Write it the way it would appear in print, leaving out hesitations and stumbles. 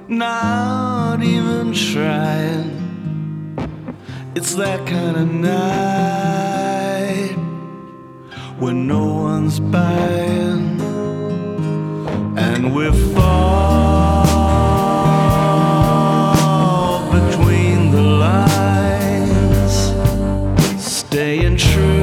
not even trying. It's that kind of night when no one's buying, and we fall between the lines, staying true